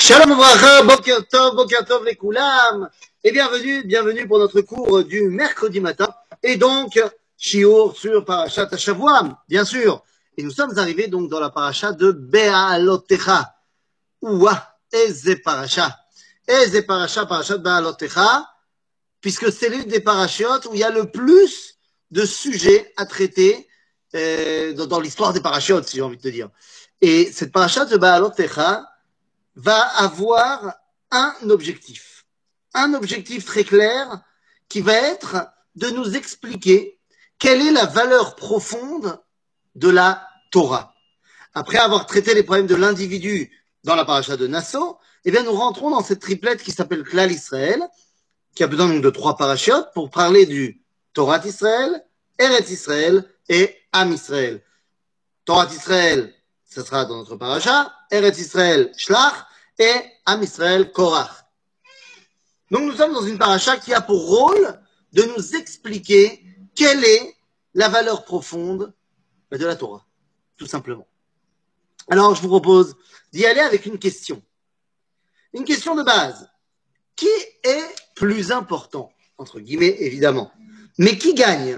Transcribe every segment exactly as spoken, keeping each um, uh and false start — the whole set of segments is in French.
Shalom Ouvracha, Boker Tov, Boker Tov les Koulam, et bienvenue, bienvenue pour notre cours du mercredi matin, et donc, Shiur sur Parashat Shavua, bien sûr. Et nous sommes arrivés donc dans la Parashat de Be'alotecha. Ouah, Eze Parashat. Eze Parashat, Parashat Be'alotecha, puisque c'est l'une des parachutes où il y a le plus de sujets à traiter euh, dans, dans l'histoire des parachutes, si j'ai envie de te dire. Et cette Parashat de Be'alotecha va avoir un objectif, un objectif très clair qui va être de nous expliquer quelle est la valeur profonde de la Torah. Après avoir traité les problèmes de l'individu dans la paracha de Nassau, eh bien nous rentrons dans cette triplette qui s'appelle Klal Israël, qui a besoin donc de trois parachutes pour parler du Torah d'Israël, Eretz Israël et Am Israël. Torah d'Israël, ce sera dans notre paracha, Eretz Israël, Shlach, et Am Israël, Korach. Donc nous sommes dans une paracha qui a pour rôle de nous expliquer quelle est la valeur profonde de la Torah, tout simplement. Alors je vous propose d'y aller avec une question. Une question de base. Qui est plus important, entre guillemets évidemment, mais qui gagne,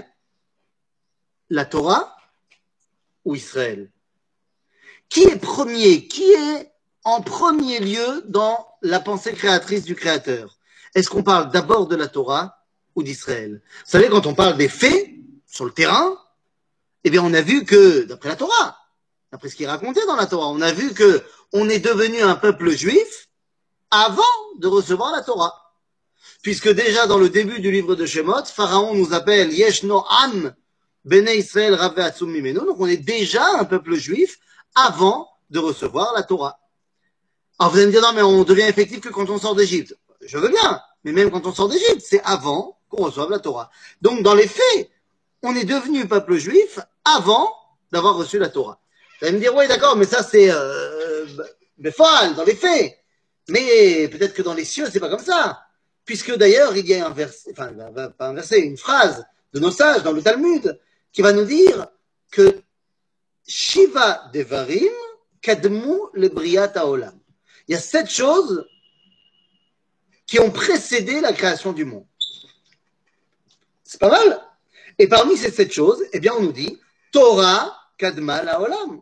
la Torah ou Israël? Qui est premier? Qui est en premier lieu dans la pensée créatrice du Créateur? Est-ce qu'on parle d'abord de la Torah ou d'Israël? Vous savez, quand on parle des faits sur le terrain, eh bien, on a vu que, d'après la Torah, d'après ce qui est raconté dans la Torah, on a vu que on est devenu un peuple juif avant de recevoir la Torah. Puisque déjà dans le début du livre de Shemot, Pharaon nous appelle Yeshno Am Bene Israël Rave Atzum Mimenu. Donc on est déjà un peuple juif avant de recevoir la Torah. Alors vous allez me dire, non mais on devient effectif que quand on sort d'Égypte. Je veux bien, mais même quand on sort d'Égypte, c'est avant qu'on reçoive la Torah. Donc dans les faits, on est devenu peuple juif avant d'avoir reçu la Torah. Vous allez me dire, oui d'accord, mais ça c'est euh, Befal, dans les faits. Mais peut-être que dans les cieux, c'est pas comme ça. Puisque d'ailleurs, il y a un verset, enfin pas un verset, une phrase de nos sages dans le Talmud qui va nous dire que Shiva Devarim Kadmu le Briat Haolam. Il y a sept choses qui ont précédé la création du monde. C'est pas mal. Et parmi ces sept choses, eh bien, on nous dit Torah Kadma Laolam.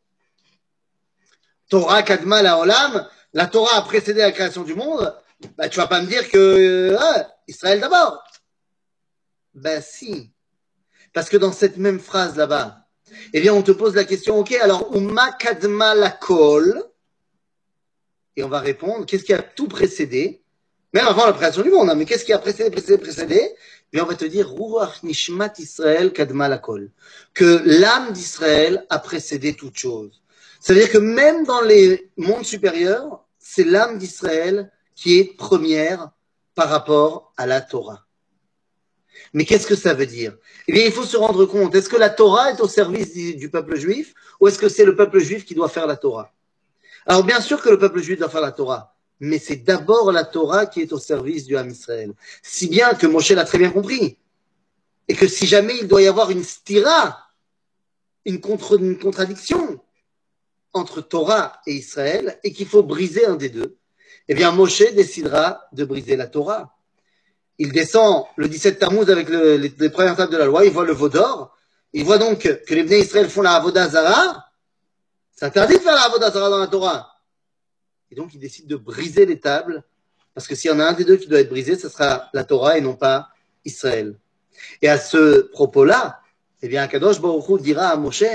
Torah Kadma Laolam. La Torah a précédé la création du monde. Bah, tu vas pas me dire que ah, Israël d'abord. Ben si. Parce que dans cette même phrase là-bas, eh bien, on te pose la question, ok, alors, Uma Kadma Lakol. Et on va répondre, qu'est-ce qui a tout précédé? Même avant la création du monde, hein, mais qu'est-ce qui a précédé, précédé, précédé? Et on va te dire, Ruach Nishmat Israël Kadma Lakol. Que l'âme d'Israël a précédé toute chose. C'est-à-dire que même dans les mondes supérieurs, c'est l'âme d'Israël qui est première par rapport à la Torah. Mais qu'est-ce que ça veut dire? Eh bien, il faut se rendre compte, est-ce que la Torah est au service du, du peuple juif, ou est-ce que c'est le peuple juif qui doit faire la Torah? Alors, bien sûr que le peuple juif doit faire la Torah, mais c'est d'abord la Torah qui est au service du Ham Israël. Si bien que Moshe l'a très bien compris. Et que si jamais il doit y avoir une stira, une, contre, une contradiction entre Torah et Israël, et qu'il faut briser un des deux, eh bien, Moshe décidera de briser la Torah. Il descend le dix-sept Tammuz avec le, les, les premières tables de la loi, il voit le veau d'or, il voit donc que les Bnei Israël font la Avodah Zarah. C'est interdit de faire la Avodah Zarah dans la Torah. Et donc, il décide de briser les tables, parce que s'il y en a un des deux qui doit être brisé, ce sera la Torah et non pas Israël. Et à ce propos-là, eh bien, Kadosh Baruch Hu dira à Moshe,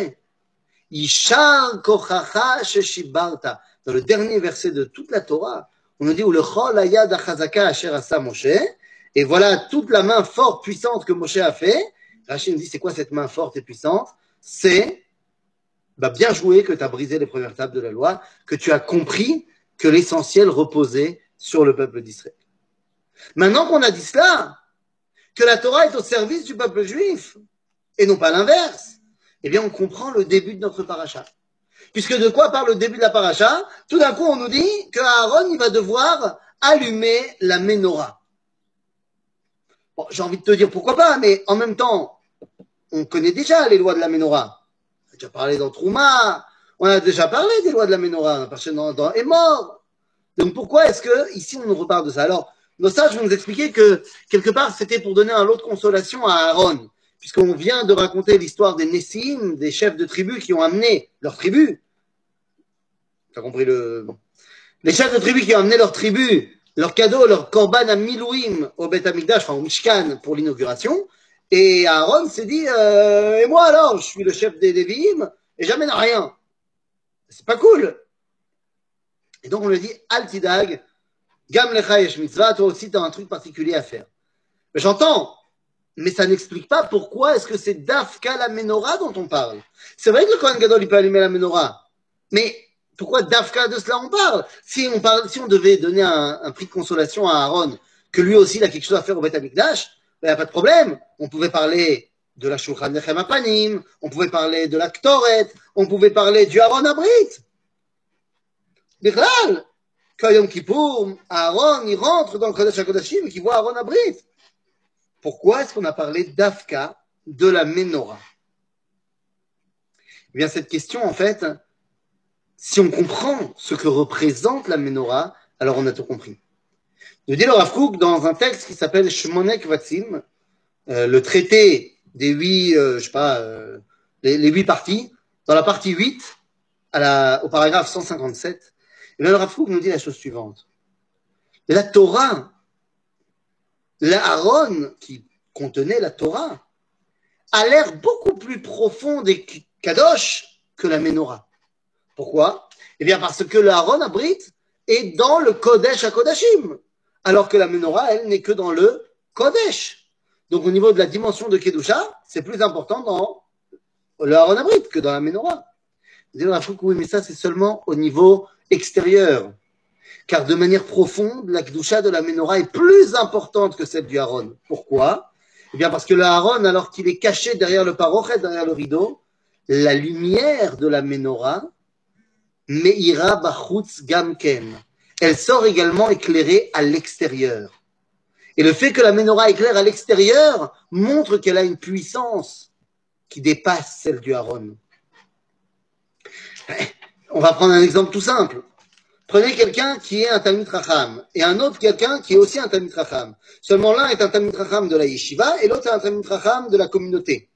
Yishar kochacha sheshibarta. Dans le dernier verset de toute la Torah, on nous dit, où le chol hayad achazaka asher asa Moshe, et voilà toute la main forte, puissante que Moshe a fait. Rachid nous dit, c'est quoi cette main forte et puissante? C'est, bah, bien joué que tu as brisé les premières tables de la loi, que tu as compris que l'essentiel reposait sur le peuple d'Israël. Maintenant qu'on a dit cela, que la Torah est au service du peuple juif, et non pas l'inverse, eh bien on comprend le début de notre paracha. Puisque de quoi parle le début de la paracha? Tout d'un coup on nous dit que Aaron il va devoir allumer la menorah. Bon, j'ai envie de te dire pourquoi pas, mais en même temps, on connaît déjà les lois de la menorah. On a déjà parlé dans Trouma, on a déjà parlé des lois de la menorah, on a parlé dans, dans Émor. Donc pourquoi est-ce que ici on nous reparle de ça? Alors, nos sages vont nous expliquer que quelque part c'était pour donner un lot de consolation à Aaron, puisqu'on vient de raconter l'histoire des Nessim, des chefs de tribus qui ont amené leur tribu. T'as compris le. Les chefs de tribus qui ont amené leur tribu, leur cadeau, leur korban à Milouim au Beth Amikdash, enfin au Mishkan pour l'inauguration. Et Aaron s'est dit, euh, et moi alors, je suis le chef des Lévi'im et j'amène rien. C'est pas cool. Et donc on lui dit, Altidag, Gam lecha yesh mitzvah, toi aussi tu as un truc particulier à faire. Mais j'entends, mais ça n'explique pas pourquoi est-ce que c'est Dafka la menorah dont on parle. C'est vrai que le Kohen Gadol il peut allumer la menorah, mais pourquoi Dafka de cela on parle? Si on parle, si on devait donner un, un prix de consolation à Aaron, que lui aussi il a quelque chose à faire au Beth Amikdash, il n'y a pas de problème. On pouvait parler de la Shulchan Lechem Apanim, on pouvait parler de la Ktoret, on pouvait parler du Aaron Abrit. Bichlal, quand Yom Kippour, Aaron, il rentre dans le Kodesh HaKodashim et qu'il voit Aaron Abrit. Pourquoi est-ce qu'on a parlé d'Afka de la Menorah? Eh bien, cette question, en fait, si on comprend ce que représente la Menorah, alors on a tout compris. Nous dit le Rav Kook dans un texte qui s'appelle Shmonek Vatsim, euh, le traité des huit, euh, je sais pas, euh, les, les huit parties, dans la partie huit, à la, au paragraphe cent cinquante-sept, et bien le Rav Kook nous dit la chose suivante. La Torah, l'Aaron qui contenait la Torah, a l'air beaucoup plus profond et kadosh que la Menorah. Pourquoi? Eh bien parce que le Aaron Abrit est dans le Kodesh HaKodashim, alors que la Menorah, elle, n'est que dans le Kodesh. Donc au niveau de la dimension de Kedusha, c'est plus important dans le Aaron Abrit que dans la Menorah. Vous allez dire, oui, mais ça c'est seulement au niveau extérieur. Car de manière profonde, la Kedusha de la Menorah est plus importante que celle du Aaron. Pourquoi? Eh bien parce que le Aaron, alors qu'il est caché derrière le parochet, derrière le rideau, la lumière de la Menorah, Meira Bachutz Gamken, elle sort également éclairée à l'extérieur. Et le fait que la Menorah éclaire à l'extérieur montre qu'elle a une puissance qui dépasse celle du Aaron. On va prendre un exemple tout simple. Prenez quelqu'un qui est un Talmid Chacham et un autre quelqu'un qui est aussi un Talmid Chacham. Seulement l'un est un Talmid Chacham de la Yeshiva et l'autre est un Talmid Chacham de la communauté.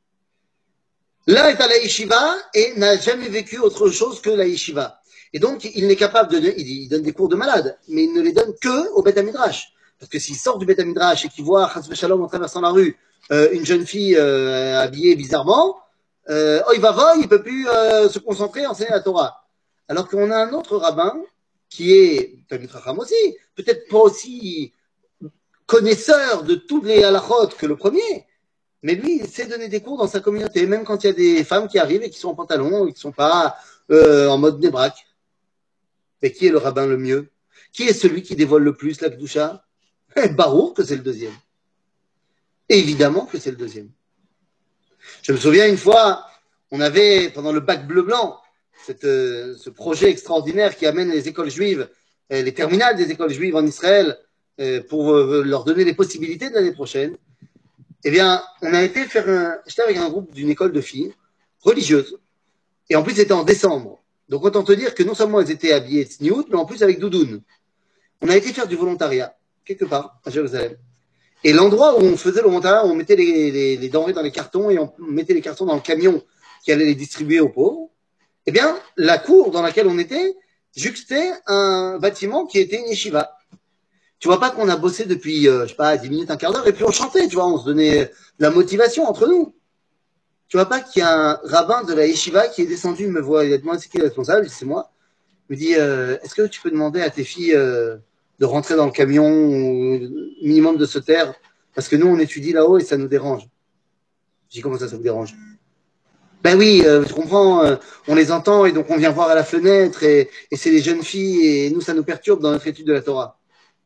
L'un est à la Yeshiva et n'a jamais vécu autre chose que la Yeshiva. Et donc, il n'est capable de, il donne des cours de malade, mais il ne les donne que au Beth Midrash. Parce que s'il sort du Beth Midrash et qu'il voit, Chas v'Shalom, en traversant la rue, euh, une jeune fille euh, habillée bizarrement, euh, oh, il va voir, il peut plus euh, se concentrer à enseigner la Torah. Alors qu'on a un autre rabbin qui est Talmid Chacham aussi, peut-être pas aussi connaisseur de toutes les halachot que le premier, mais lui, il sait donner des cours dans sa communauté, même quand il y a des femmes qui arrivent et qui sont en pantalon et qui ne sont pas euh, en mode débraque. Et qui est le rabbin le mieux? Qui est celui qui dévoile le plus la Kedusha? Baruch que c'est le deuxième. Évidemment que c'est le deuxième. Je me souviens une fois, on avait, pendant le bac bleu-blanc, cette, euh, ce projet extraordinaire qui amène les écoles juives, euh, les terminales des écoles juives en Israël, euh, pour euh, leur donner les possibilités de l'année prochaine. Eh bien, on a été faire un, j'étais avec un groupe d'une école de filles religieuses. Et en plus, c'était en décembre. Donc, autant te dire que non seulement elles étaient habillées de sniout, mais en plus avec doudoune. On a été faire du volontariat, quelque part, à Jérusalem. Et l'endroit où on faisait le volontariat, où on mettait les, les, les denrées dans les cartons et on mettait les cartons dans le camion qui allait les distribuer aux pauvres, eh bien, la cour dans laquelle on était juxtait un bâtiment qui était une yeshiva. Tu vois pas qu'on a bossé depuis, euh, je sais pas, dix minutes, un quart d'heure, et puis on chantait, tu vois, on se donnait de la motivation entre nous. Tu vois pas qu'il y a un rabbin de la yeshiva qui est descendu, il me voit, il a demandé c'est qui le responsable, je dis c'est moi. Il me dit, euh, est-ce que tu peux demander à tes filles euh, de rentrer dans le camion, ou minimum de se taire, parce que nous on étudie là-haut et ça nous dérange. Je dis comment ça, ça vous dérange? Ben oui, euh, je comprends, euh, on les entend et donc on vient voir à la fenêtre et, et c'est les jeunes filles et nous ça nous perturbe dans notre étude de la Torah.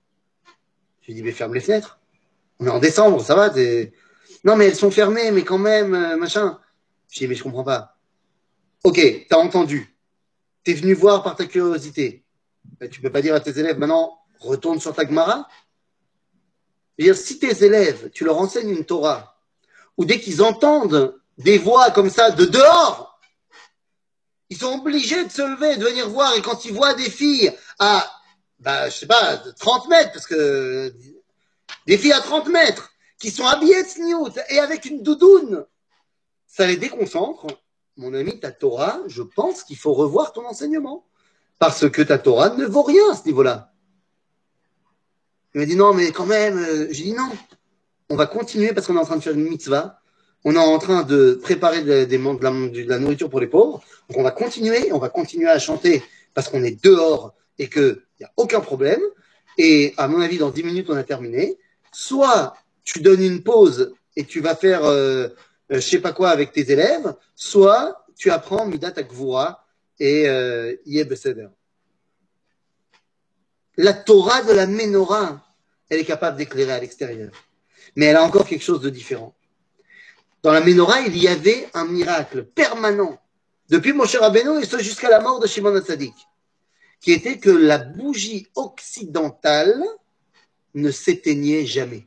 Je lui dis, mais ferme les fenêtres. On est en décembre, ça va, t'es... Non, mais elles sont fermées, mais quand même, euh, machin. Je dis, mais je comprends pas. Ok, t'as entendu. T'es venu voir par ta curiosité. Ben, tu peux pas dire à tes élèves, maintenant, retourne sur ta Gemara. Je veux dire, si tes élèves, tu leur enseignes une Torah, ou dès qu'ils entendent des voix comme ça de dehors, ils sont obligés de se lever, de venir voir, et quand ils voient des filles à bah, je sais pas, de trente mètres, parce que des filles à trente mètres, qui sont habillées de sniout et avec une doudoune, ça les déconcentre. Mon ami, ta Torah, je pense qu'il faut revoir ton enseignement. Parce que ta Torah ne vaut rien à ce niveau-là. Il m'a dit non, mais quand même, euh, j'ai dit non. On va continuer parce qu'on est en train de faire une mitzvah. On est en train de préparer de, de, de, la, de la nourriture pour les pauvres. Donc on va continuer, on va continuer à chanter parce qu'on est dehors et qu'il n'y a aucun problème. Et à mon avis, dans dix minutes, on a terminé. Soit tu donnes une pause et tu vas faire euh, euh, je sais pas quoi avec tes élèves, soit tu apprends Midat Akvura et euh, Yeh Beseder. La Torah de la Ménorah, elle est capable d'éclairer à l'extérieur. Mais elle a encore quelque chose de différent. Dans la Ménorah, il y avait un miracle permanent, depuis Moshe Rabbeinu et jusqu'à la mort de Shimon HaTzadik, qui était que la bougie occidentale ne s'éteignait jamais.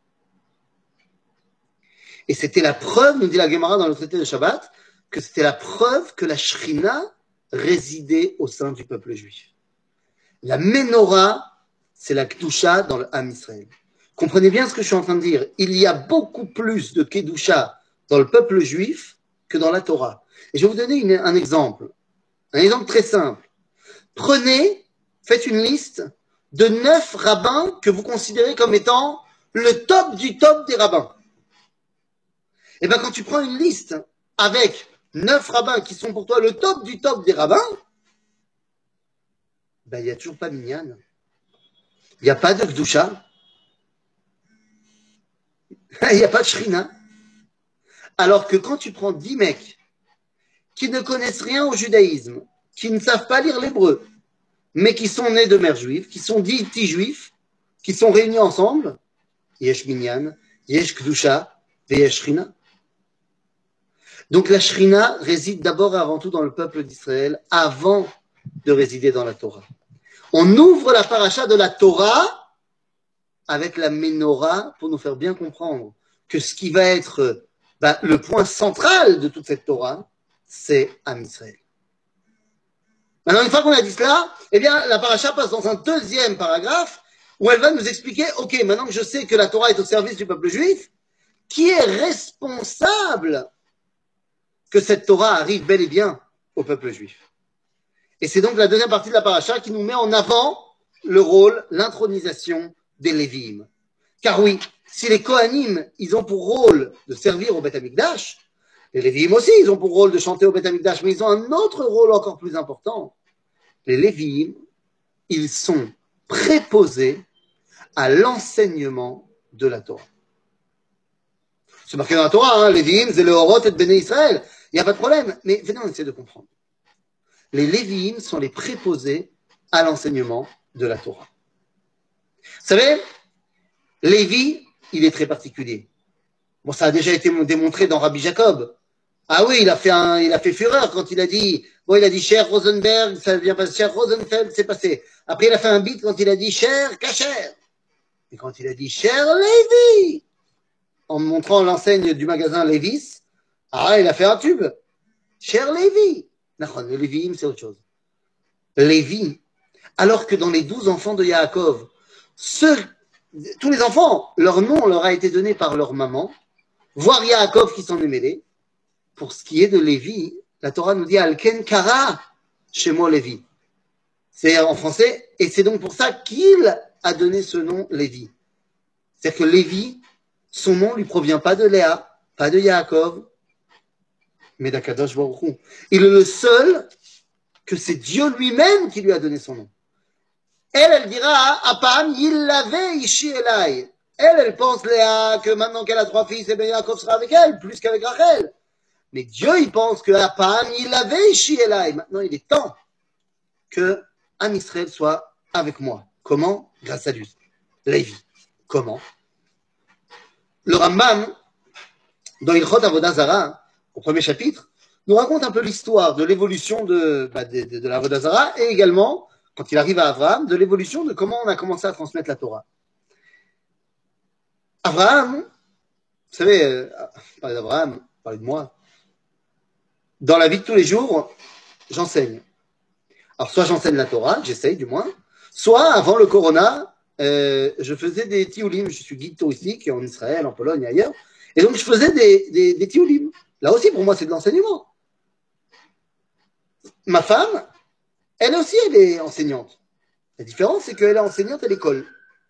Et c'était la preuve, nous dit la Gemara dans le traité de Shabbat, que c'était la preuve que la Shrina résidait au sein du peuple juif. La Ménorah, c'est la Kedusha dans le Ham Israël. Comprenez bien ce que je suis en train de dire. Il y a beaucoup plus de Kedusha dans le peuple juif que dans la Torah. Et je vais vous donner une, un exemple. Un exemple très simple. Prenez, faites une liste de neuf rabbins que vous considérez comme étant le top du top des rabbins. Et bien quand tu prends une liste avec neuf rabbins qui sont pour toi le top du top des rabbins, ben il n'y a toujours pas Minyan. Il n'y a pas de Kedusha. Il n'y a pas de Shrina. Alors que quand tu prends dix mecs qui ne connaissent rien au judaïsme, qui ne savent pas lire l'hébreu, mais qui sont nés de mère juive, qui sont dits petits juifs, qui sont réunis ensemble, Yesh Minyan, Yesh Kedusha, Yesh Shrina. Donc la Shrina réside d'abord et avant tout dans le peuple d'Israël, avant de résider dans la Torah. On ouvre la paracha de la Torah avec la Ménorah pour nous faire bien comprendre que ce qui va être bah, le point central de toute cette Torah, c'est Am Israël. Maintenant, une fois qu'on a dit cela, eh bien, la paracha passe dans un deuxième paragraphe où elle va nous expliquer, ok, maintenant que je sais que la Torah est au service du peuple juif, qui est responsable que cette Torah arrive bel et bien au peuple juif. Et c'est donc la deuxième partie de la paracha qui nous met en avant le rôle, l'intronisation des Lévi'im. Car oui, si les Kohanim, ils ont pour rôle de servir au Beth Amikdash, les Lévi'im aussi, ils ont pour rôle de chanter au Beth Amikdash, mais ils ont un autre rôle encore plus important. Les Lévi'im, ils sont préposés à l'enseignement de la Torah. C'est marqué dans la Torah, hein, Lévi'im, c'est le Horot et Béné Israël. Il n'y a pas de problème, mais venez, on essaie de comprendre. Les Lévi'im sont les préposés à l'enseignement de la Torah. Vous savez, Lévi, il est très particulier. Bon, ça a déjà été démontré dans Rabbi Jacob. Ah oui, il a fait un, il a fait fureur quand il a dit, bon, il a dit cher Rosenberg, ça vient passer, cher Rosenfeld, c'est passé. Après, il a fait un beat quand il a dit cher Kacher. Et quand il a dit cher Lévi, en montrant l'enseigne du magasin Lévis, ah, il a fait un tube. Cher Lévi. Non, le Lévi'im, c'est autre chose. Lévi, alors que dans les douze enfants de Yaakov, ceux, tous les enfants, leur nom leur a été donné par leur maman, voire Yaakov qui s'en est mêlé. Pour ce qui est de Lévi, la Torah nous dit Alken Kara chez moi Lévi. C'est en français, et c'est donc pour ça qu'il a donné ce nom Lévi. C'est-à-dire que Lévi, son nom lui provient pas de Léa, pas de Yaakov, mais d'Akadosh Baruch Hu. Il est le seul que c'est Dieu lui-même qui lui a donné son nom. Elle, elle dira, Apam, il l'avait ishi elai. Elle, elle pense, Léa, que maintenant qu'elle a trois fils, eh bien Yaakov sera avec elle, plus qu'avec Rachel. Mais Dieu, il pense que Apam, il l'avait ishi elai. Maintenant, il est temps que Am Israël soit avec moi. Comment? Grâce à lui. Lévi. Comment? Le Rambam, dans Ilchot Avodah Zarah, au premier chapitre, nous raconte un peu l'histoire de l'évolution de, bah, de, de, de la Avodah Zarah et également, quand il arrive à Abraham, de l'évolution de comment on a commencé à transmettre la Torah. Abraham, vous savez, euh, parler d'Abraham, parler de moi, dans la vie de tous les jours, j'enseigne. Alors, soit j'enseigne la Torah, j'essaye du moins, Soit, avant le corona, euh, je faisais des tioulim. Je suis guide touristique en Israël, en Pologne et ailleurs. Et donc, je faisais des, des, des tioulim. Là aussi, pour moi, c'est de l'enseignement. Ma femme, elle aussi, elle est enseignante. La différence, c'est qu'elle est enseignante à l'école.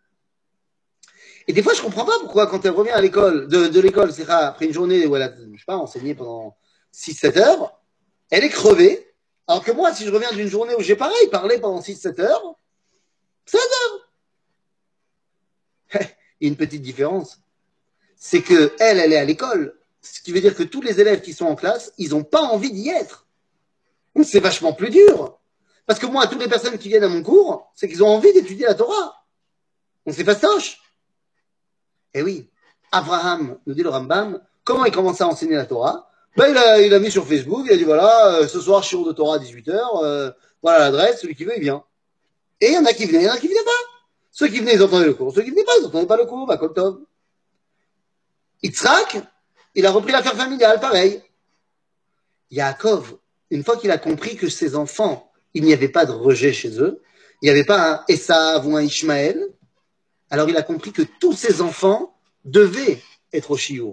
Et des fois, je comprends pas pourquoi, quand elle revient à l'école, de, de l'école, c'est après une journée où elle a, je sais pas, enseigné pendant six sept heures, elle est crevée. Alors que moi, si je reviens d'une journée où j'ai pareil parlé pendant six sept heures, ça il y a une petite différence. C'est que elle, elle est à l'école. Ce qui veut dire que tous les élèves qui sont en classe, ils n'ont pas envie d'y être. C'est vachement plus dur. Parce que moi, toutes les personnes qui viennent à mon cours, c'est qu'ils ont envie d'étudier la Torah. On c'est fastoche. Eh oui, Abraham, nous dit le Rambam, comment il commence à enseigner la Torah? Ben, il, a, il a mis sur Facebook, il a dit voilà, euh, ce soir, shiur de Torah à dix-huit heures, euh, voilà l'adresse, celui qui veut, il vient. Et il y en a qui venaient, il y en a qui venaient pas. Ceux qui venaient, ils entendaient le cours. Ceux qui venaient pas, ils n'entendaient pas le cours, bah, comme Tov. Yitzhak, il a repris l'affaire familiale, pareil. Yaakov, une fois qu'il a compris que ses enfants, il n'y avait pas de rejet chez eux, il n'y avait pas un Esav ou un Ishmaël, alors il a compris que tous ses enfants devaient être au shiur.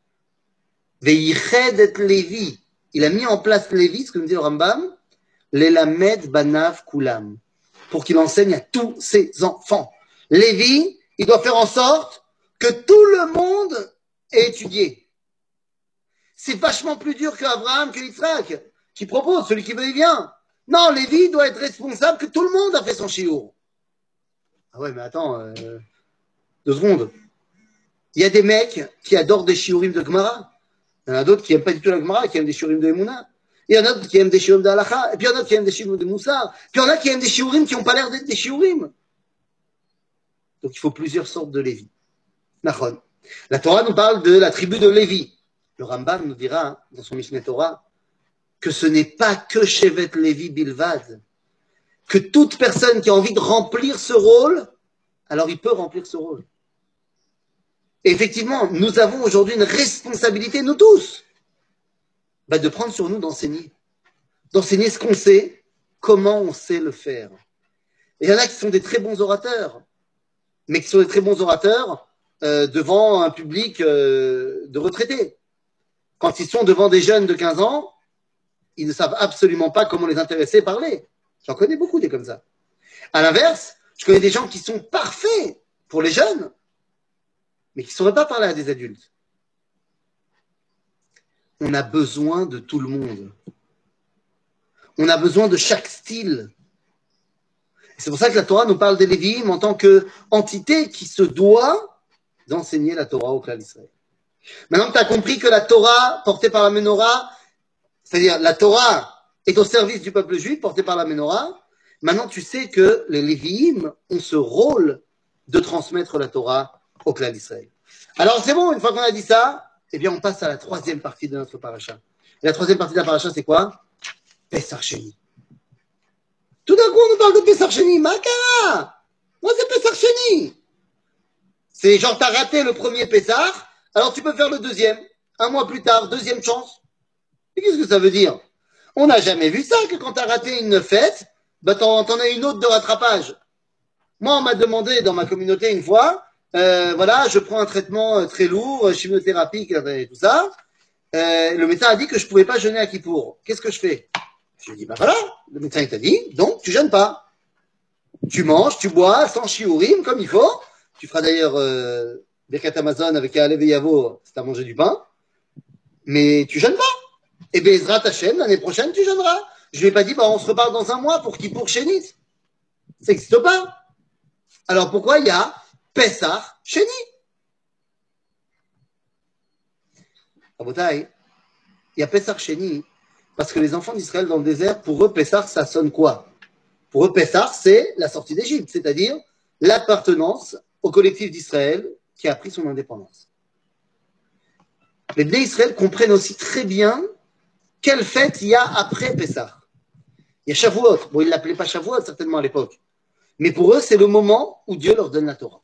Ve'yiched et Lévi. Il a mis en place Lévi, ce que nous dit le Rambam, l'elamed banav kulam, pour qu'il enseigne à tous ses enfants. Lévi, il doit faire en sorte que tout le monde ait étudié. C'est vachement plus dur qu'Abraham, que Yitzhak, qui propose, celui qui veut, il vient. Non, Lévi doit être responsable que tout le monde a fait son shiur. Ah ouais, mais attends, euh, deux secondes. Il y a des mecs qui adorent des shiurim de Gemara. Il y en a d'autres qui n'aiment pas du tout la Gemara, qui aiment des shiurim de Emouna. Il y en a d'autres qui aiment des shiurim de Halacha. Et puis il y en a d'autres qui aiment des shiurim de Moussar. Puis il y en a qui aiment des shiurim qui n'ont pas l'air d'être des shiurim. Donc il faut plusieurs sortes de Lévi. Nachon. La Torah nous parle de la tribu de Lévi. Le Rambam nous dira hein, dans son Mishneh Torah que ce n'est pas que Shevet Lévi Bilvad. Que toute personne qui a envie de remplir ce rôle, alors il peut remplir ce rôle. Et effectivement, nous avons aujourd'hui une responsabilité, nous tous, bah de prendre sur nous d'enseigner. D'enseigner ce qu'on sait, comment on sait le faire. Et il y en a qui sont des très bons orateurs, mais qui sont des très bons orateurs euh, devant un public euh, de retraités. Quand ils sont devant des jeunes de quinze ans, ils ne savent absolument pas comment les intéresser et parler. J'en connais beaucoup des comme ça. À l'inverse, je connais des gens qui sont parfaits pour les jeunes, mais qui ne sauraient pas parler à des adultes. On a besoin de tout le monde. On a besoin de chaque style. C'est pour ça que la Torah nous parle des Lévi'im en tant qu'entité qui se doit d'enseigner la Torah au clan d'Israël. Maintenant que tu as compris que la Torah portée par la Ménorah, c'est-à-dire la Torah est au service du peuple juif portée par la Ménorah, maintenant tu sais que les Lévi'im ont ce rôle de transmettre la Torah au clan d'Israël. Alors c'est bon, une fois qu'on a dit ça, eh bien on passe à la troisième partie de notre paracha. Et la troisième partie de la paracha, c'est quoi? Pesach Sheni. Tout d'un coup, on nous parle de Pesach Sheni. Makara! Moi, c'est Pesach Sheni. C'est genre, t'as raté le premier Pesach, alors tu peux faire le deuxième. Un mois plus tard, deuxième chance. Et qu'est-ce que ça veut dire? On n'a jamais vu ça, que quand t'as raté une fête, bah, t'en, t'en as une autre de rattrapage. Moi, on m'a demandé dans ma communauté une fois, euh, voilà, je prends un traitement très lourd, chimiothérapie et tout ça. Euh, le médecin a dit que je pouvais pas jeûner à Kippour. Qu'est-ce que je fais? Je lui ai dit, bah voilà, le médecin il t'a dit, donc tu jeûnes pas. Tu manges, tu bois, sans shiurim, comme il faut. Tu feras d'ailleurs euh, Birkat Amazon avec Alev et Yavo, si t'as mangé du pain. Mais tu jeûnes pas. Et Bezrat Hashem, l'année prochaine, tu jeûneras. Je lui ai pas dit, bah on se reparle dans un mois pour Kippour Shenit. Ça n'existe pas. Alors pourquoi il y a Pesach Sheni? Rabotai, il y a Pesach Sheni parce que les enfants d'Israël dans le désert, pour eux, Pesach, ça sonne quoi? Pour eux, Pesach, c'est la sortie d'Égypte, c'est-à-dire l'appartenance au collectif d'Israël qui a pris son indépendance. Les Bnei Israël comprennent aussi très bien quelle fête il y a après Pesach. Il y a Shavuot. Bon, ils ne l'appelaient pas Shavuot certainement à l'époque. Mais pour eux, c'est le moment où Dieu leur donne la Torah.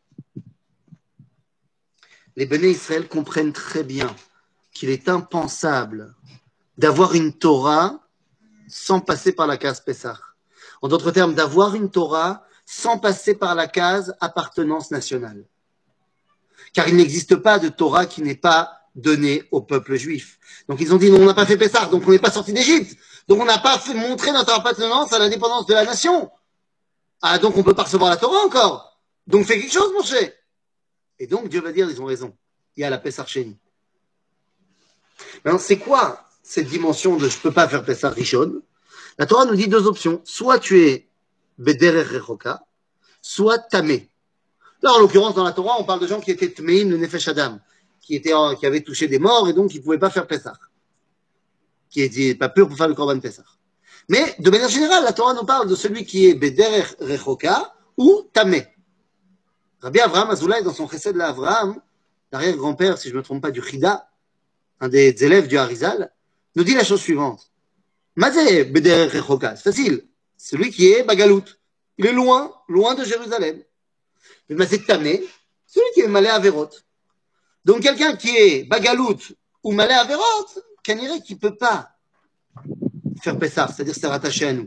Les Bnei Israël comprennent très bien qu'il est impensable d'avoir une Torah sans passer par la case Pesach. En d'autres termes, d'avoir une Torah sans passer par la case appartenance nationale. Car il n'existe pas de Torah qui n'est pas donnée au peuple juif. Donc ils ont dit, non, on n'a pas fait Pessah, donc on n'est pas sorti d'Égypte. Donc on n'a pas fait montrer notre appartenance à l'indépendance de la nation. Ah, donc on ne peut pas recevoir la Torah encore. Donc fais quelque chose, mon cher. Et donc Dieu va dire, ils ont raison. Il y a la Pessah Sheni. Maintenant, c'est quoi cette dimension de je ne peux pas faire Pessah Rishon? La Torah nous dit deux options. Soit tu es Bederer Rechoka, soit Tamé. Là, en l'occurrence, dans la Torah, on parle de gens qui étaient Tmeim, le Nefesh Adam, qui, étaient, qui avaient touché des morts et donc qui ne pouvaient pas faire Pessah. Qui n'étaient pas purs pour faire le Korban Pessah. Mais, de manière générale, la Torah nous parle de celui qui est Bederer Rechoka ou Tamé. Rabbi Avraham Azoulay, dans son Chesed la Avraham, l'arrière-grand-père, si je ne me trompe pas, du Chida, un des élèves du Harizal, nous dit la chose suivante. Mazé Bederer Rechoka, c'est facile. Celui qui est Bagalout. Il est loin, loin de Jérusalem. Le Mazé Tamé, celui qui est Malé Averot. Donc quelqu'un qui est Bagalout ou Malé Averot, qu'on dirait qu'il ne peut pas faire Pessah, c'est-à-dire se rattacher à nous.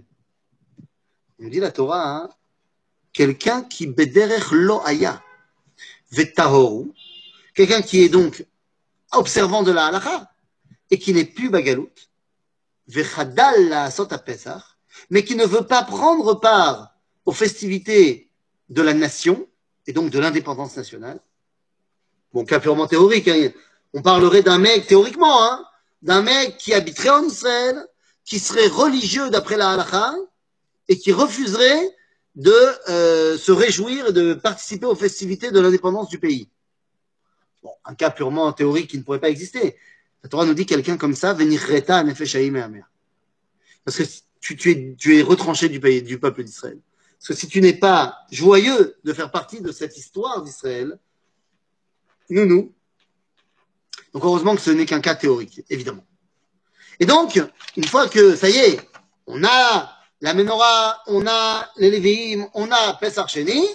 On dit la Torah, hein, quelqu'un qui Bederer Lo Aya, Vetahoru, quelqu'un qui est donc observant de la halakha et qui n'est plus Bagalout, Vechadal la Sota Pessah, mais qui ne veut pas prendre part aux festivités de la nation et donc de l'indépendance nationale. Bon, cas purement théorique, hein. On parlerait d'un mec, théoriquement, hein, d'un mec qui habiterait en Israël, qui serait religieux d'après la halakha et qui refuserait de euh, se réjouir et de participer aux festivités de l'indépendance du pays. Bon, un cas purement théorique qui ne pourrait pas exister. La Torah nous dit quelqu'un comme ça, venir reta nefeshaim me'amer. Parce que tu, tu, es, tu es retranché du pays, du peuple d'Israël. Parce que si tu n'es pas joyeux de faire partie de cette histoire d'Israël, nous, nous. Donc heureusement que ce n'est qu'un cas théorique, évidemment. Et donc, une fois que, ça y est, on a la Menorah, on a les Lévi'im, on a Pessah Sheni,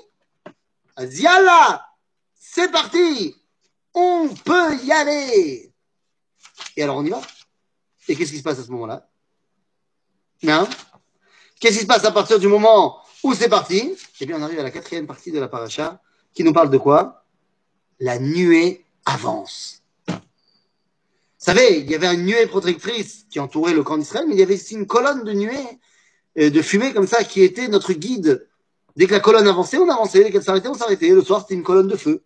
Yalla, c'est parti, on peut y aller. Et alors on y va. Et qu'est-ce qui se passe à ce moment-là? Non? Qu'est-ce qui se passe à partir du moment où c'est parti? Eh bien, on arrive à la quatrième partie de la paracha, qui nous parle de quoi? La nuée avance. Vous savez, il y avait une nuée protectrice qui entourait le camp d'Israël, mais il y avait aussi une colonne de nuée, de fumée comme ça, qui était notre guide. Dès que la colonne avançait, on avançait. Dès qu'elle s'arrêtait, on s'arrêtait. Le soir, c'était une colonne de feu.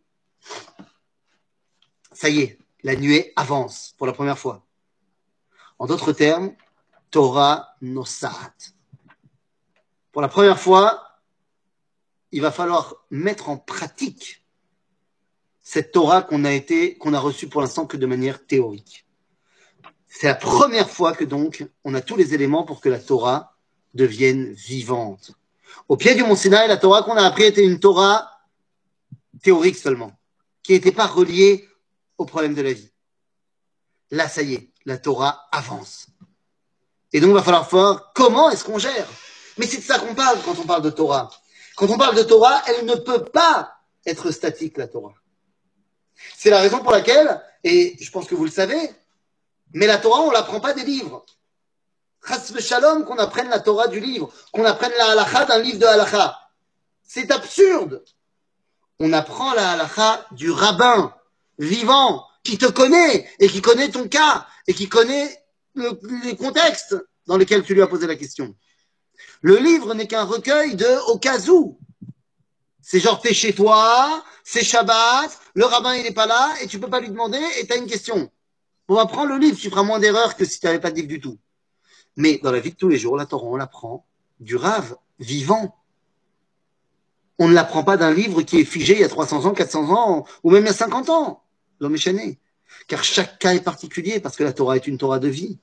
Ça y est, la nuée avance pour la première fois. En d'autres termes, Torah Nosat. Pour la première fois, il va falloir mettre en pratique cette Torah qu'on a été, qu'on a reçue pour l'instant que de manière théorique. C'est la première fois que donc, on a tous les éléments pour que la Torah devienne vivante. Au pied du mont Sinaï, la Torah qu'on a appris était une Torah théorique seulement, qui n'était pas reliée aux problèmes de la vie. Là, ça y est, la Torah avance. Et donc, il va falloir voir comment est-ce qu'on gère. Mais c'est de ça qu'on parle quand on parle de Torah. Quand on parle de Torah, elle ne peut pas être statique, la Torah. C'est la raison pour laquelle, et je pense que vous le savez, mais la Torah, on ne l'apprend pas des livres. Chas v'shalom qu'on apprenne la Torah du livre, qu'on apprenne la halakha d'un livre de halakha. C'est absurde. On apprend la halakha du rabbin vivant qui te connaît et qui connaît ton cas et qui connaît le, les contextes dans lesquels tu lui as posé la question. Le livre n'est qu'un recueil de au cas où. C'est genre t'es chez toi, c'est Shabbat, le rabbin il n'est pas là et tu peux pas lui demander et tu as une question. On va prendre le livre, tu feras moins d'erreurs que si tu n'avais pas de livre du tout. Mais dans la vie de tous les jours, la Torah, on l'apprend du Rav vivant. On ne l'apprend pas d'un livre qui est figé il y a trois cents ans, quatre cents ans, ou même il y a cinquante ans. L'homme est chané. Car chaque cas est particulier parce que la Torah est une Torah de vie.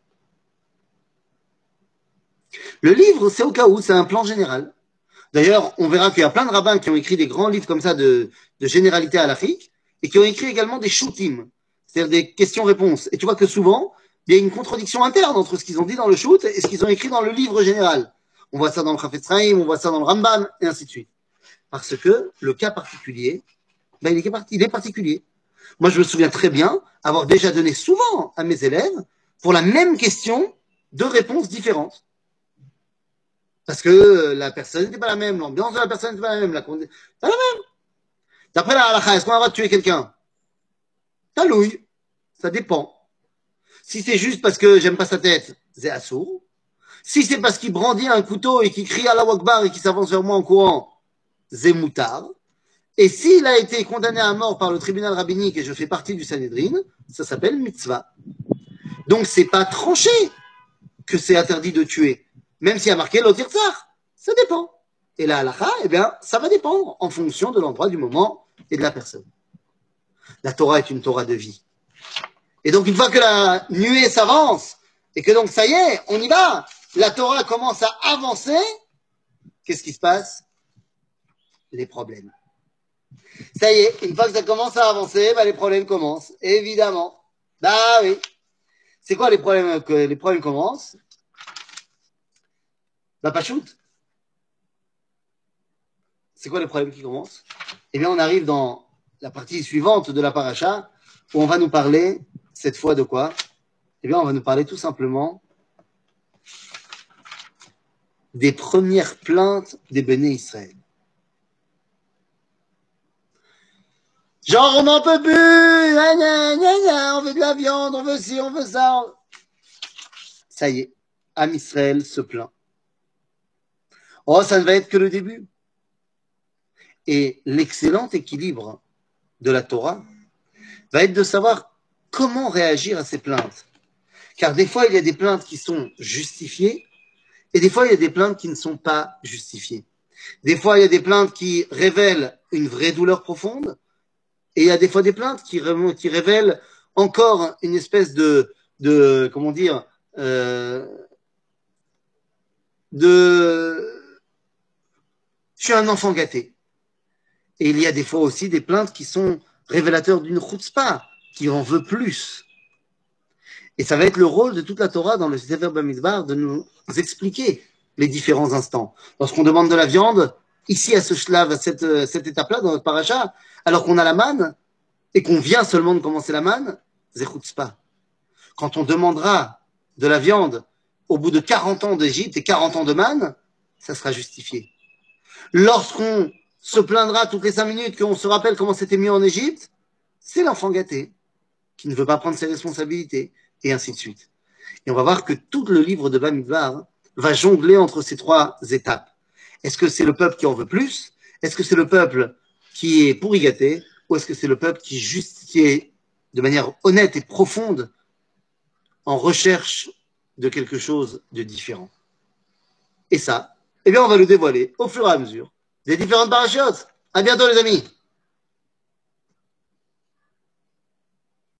Le livre, c'est au cas où, c'est un plan général. D'ailleurs, on verra qu'il y a plein de rabbins qui ont écrit des grands livres comme ça de, de généralité halachique et qui ont écrit également des shootim, c'est-à-dire des questions-réponses. Et tu vois que souvent, il y a une contradiction interne entre ce qu'ils ont dit dans le shoot et ce qu'ils ont écrit dans le livre général. On voit ça dans le Chafetz Chaim, on voit ça dans le Rambam, et ainsi de suite. Parce que le cas particulier, ben, il, est, il est particulier. Moi, je me souviens très bien avoir déjà donné souvent à mes élèves, pour la même question, deux réponses différentes. Parce que la personne n'était pas la même, l'ambiance de la personne n'était pas la même, la condition, pas la même. D'après la halakha, est-ce qu'on a le droit de tuer quelqu'un? Talouille. Ça dépend. Si c'est juste parce que j'aime pas sa tête, c'est assourd. Si c'est parce qu'il brandit un couteau et qu'il crie à la Akbar et qu'il s'avance vers moi en courant, c'est moutard. Et s'il a été condamné à mort par le tribunal rabbinique et je fais partie du Sanhedrin, ça s'appelle mitzvah. Donc c'est pas tranché que c'est interdit de tuer, même s'il y a marqué l'otirtzar. Ça dépend. Et la halakha, eh bien, ça va dépendre en fonction de l'endroit, du moment et de la personne. La Torah est une Torah de vie. Et donc une fois que la nuée s'avance et que donc ça y est, on y va, la Torah commence à avancer, qu'est-ce qui se passe? Les problèmes. Ça y est, une fois que ça commence à avancer, bah, les problèmes commencent, évidemment. Bah oui. C'est quoi les problèmes que les problèmes commencent? Bah pas shoot. C'est quoi les problèmes qui commencent? Eh bien, on arrive dans la partie suivante de la paracha, où on va nous parler, cette fois de quoi? Eh bien, on va nous parler tout simplement des premières plaintes des Béné Israël. Genre, on n'en peut plus, gna, gna, gna, gna, on veut de la viande, on veut ci, on veut ça. Ça y est, Am Israël se plaint. Oh, ça ne va être que le début. Et l'excellent équilibre de la Torah va être de savoir comment réagir à ces plaintes. Car des fois, il y a des plaintes qui sont justifiées et des fois, il y a des plaintes qui ne sont pas justifiées. Des fois, il y a des plaintes qui révèlent une vraie douleur profonde et il y a des fois des plaintes qui, qui révèlent encore une espèce de, de comment dire, euh, de je suis un enfant gâté. Et il y a des fois aussi des plaintes qui sont révélateurs d'une chutzpah, qui en veut plus. Et ça va être le rôle de toute la Torah dans le Sefer Bamidbar de nous expliquer les différents instants. Lorsqu'on demande de la viande, ici à ce shlav, à cette, cette étape-là dans notre paracha, alors qu'on a la manne et qu'on vient seulement de commencer la manne, c'est chutzpah. Quand on demandera de la viande au bout de quarante ans d'Égypte et quarante ans de manne, ça sera justifié. Lorsqu'on se plaindra toutes les cinq minutes qu'on se rappelle comment c'était mieux en Égypte, c'est l'enfant gâté qui ne veut pas prendre ses responsabilités, et ainsi de suite. Et on va voir que tout le livre de Bamidbar va jongler entre ces trois étapes. Est-ce que c'est le peuple qui en veut plus? Est-ce que c'est le peuple qui est pourri gâté? Ou est-ce que c'est le peuple qui, juste, qui est de manière honnête et profonde en recherche de quelque chose de différent? Et ça, eh bien, on va le dévoiler au fur et à mesure des différentes parachutes. À bientôt, les amis.